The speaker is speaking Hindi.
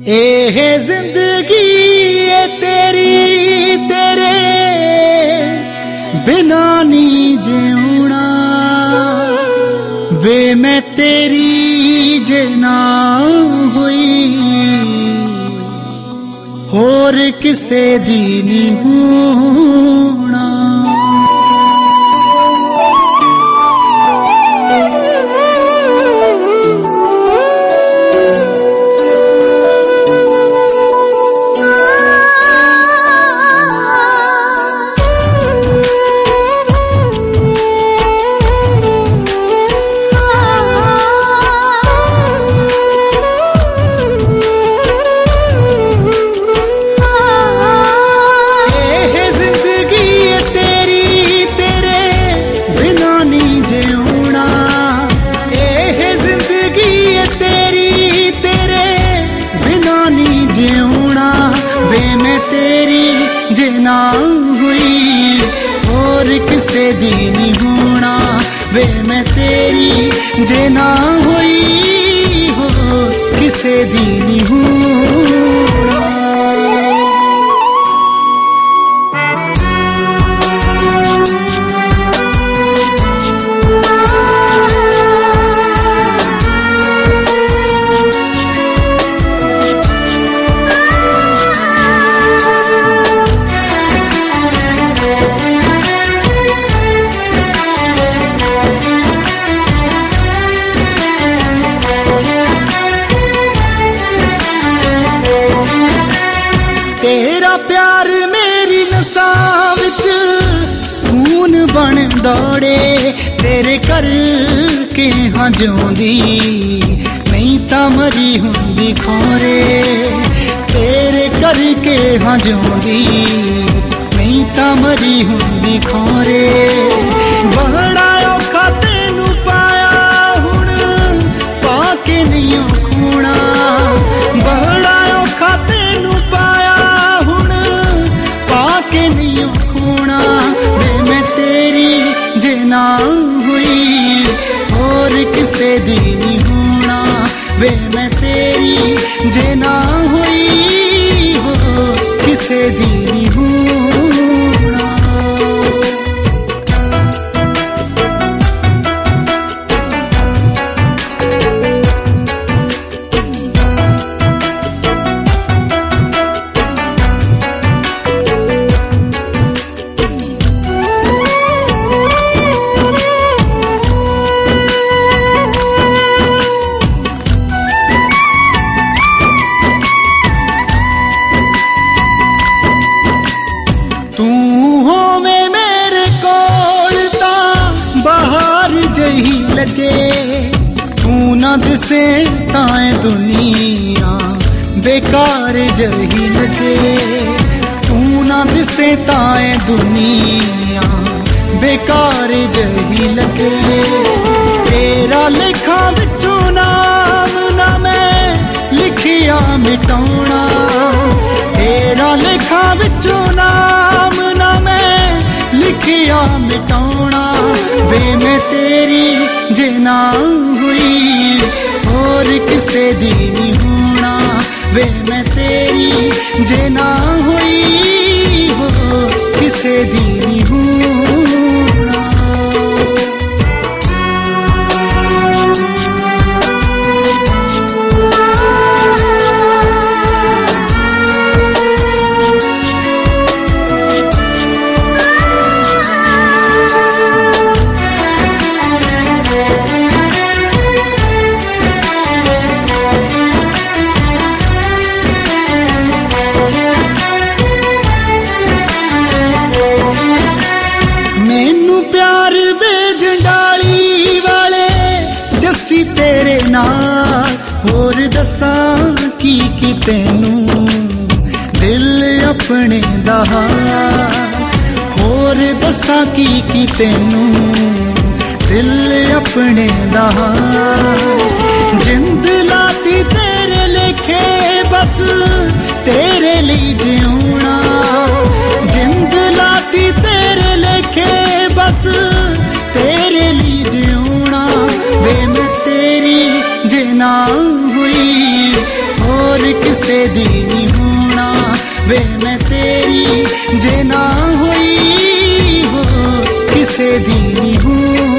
ਇਹ ਜ਼ਿੰਦਗੀ ਏ ਤੇਰੀ तेरे बिना नहीं जिउना वे मैं तेरी जे ना हुई होर किसे दी नहीं होना। ना हुई और किसे दी नहीं होना वे मैं तेरी जे ना हुई हो किसे दी नहीं होना। तेरा प्यार मेरी नसां विच खून बन दौड़े तेरे कर के हाँ जिउंदी नहीं तां मरी हुंदी खोरे तेरे कर के हाँ जिउंदी नहीं तां मरी हुंदी खोरे। बड़ा औखा तेनू पाया हुण पाके नहीं खूना बड़ा औखा तेनू पाया पाके नहीं खूना वे मैं तेरी जे ना हुई और किसे दी नहीं होना वे मैं तेरी जे ना हुई हो किसे दी नहीं होना। लगे तू ना दिसे ताए दुनिया बेकार जही लगे तू ना दिसे ताए दुनिया बेकार जही लगे। तेरा लिखा बिचों नाम ना मैं लिखिया मिटाउना तेरा लिखा बिचों नाम ना मैं लिखिया मिटाउना वे मैं तेरी जे ना हुई और किसे दी नहीं होना वे मैं तेरी जे ना हुई हो किसे दी नहीं होना। तेरे नाल होर दसां की तेनू दिल अपने दा होर दसां की तेनू दिल अपने दा जिंद लाती तेरे लेखे बस तेरे लिए जिउना जिंद लाती तेरे लेखे बस तेरे लिए जिउना वे मैं तेरी जे ना हुई और किस किसे दीनी होना वे मैं तेरी जे ना हुई हो किसे दीनी होना।